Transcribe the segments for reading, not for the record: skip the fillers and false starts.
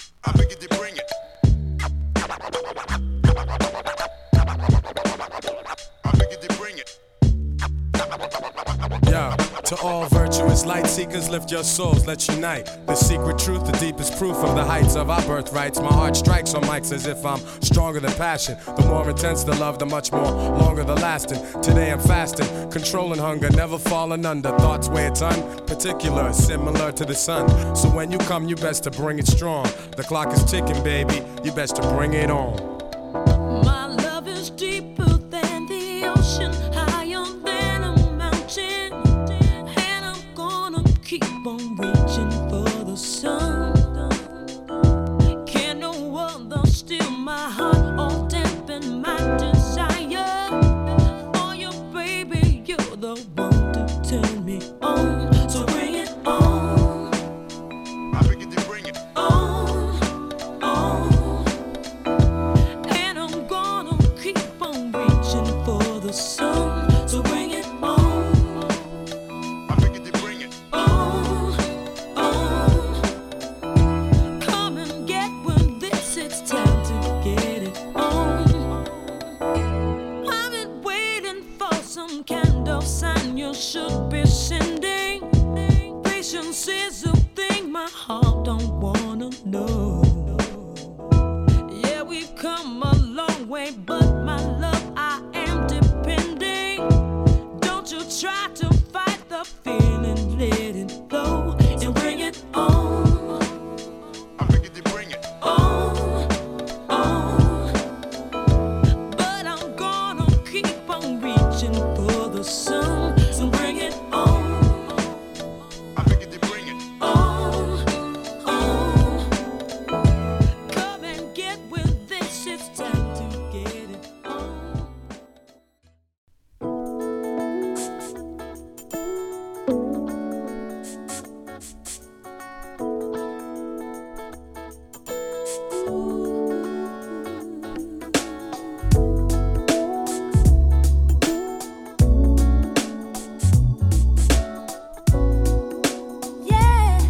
I beg you to bring it. I beg you to bring it. Yeah, to all virtuous light seekers, lift your souls, let's unite. The secret truth, the deepest proof of the heights of our birthrights. My heart strikes on mics as if I'm stronger than passion. The more intense the love, the much more longer the lasting. Today I'm fasting, controlling hunger, never falling under. Thoughts where it's unparticular, similar to the sun. So when you come, you best to bring it strong. The clock is ticking, baby, you best to bring it on. My love is deeper than the ocean, higher than a mountain, and I'm gonna keep on reaching for the sun. Can no other steal my heart or dampen my desire? For you, baby, you're the one to turn me on. So bring it on. I beg you to bring it. On, and I'm gonna keep on reaching for the sun. So bring it on, I beg you to bring it. on. Come and get with this, it's time to get it on. I've been waiting for some kind of sign you should be sending. Patience is a thing my heart don't wanna know. Yeah, we've come a long way, but my love, I am depending. Don't you try to fight the feeling, let it flow and bring it on, I beg you to bring it. on. But I'm gonna keep on reaching for the sun, so bring it on. I beg you to bring it. Come and get with this, it's time to get it on. Yeah,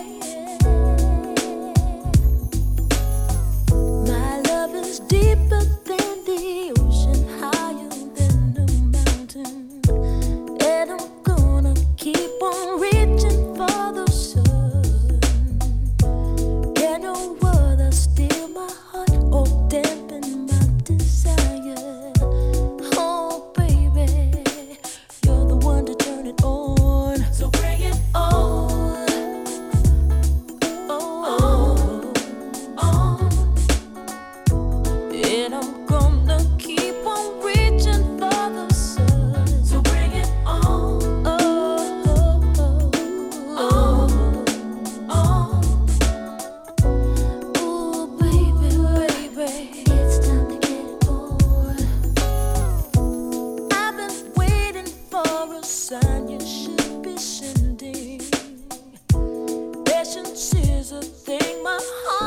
my love is deeper than the ocean, higher than the mountain, and I'm gonna keep on reaching for the sun. Can no other steal my heart or dampen my desire? Oh, baby, you're the one to turn it on. So bring it on. And I'm gonna keep on reaching for the sun. So bring it on. Ooh, baby, baby, it's time to get it on. I've been waiting for a sign you should be sending. Patience is a thing my heart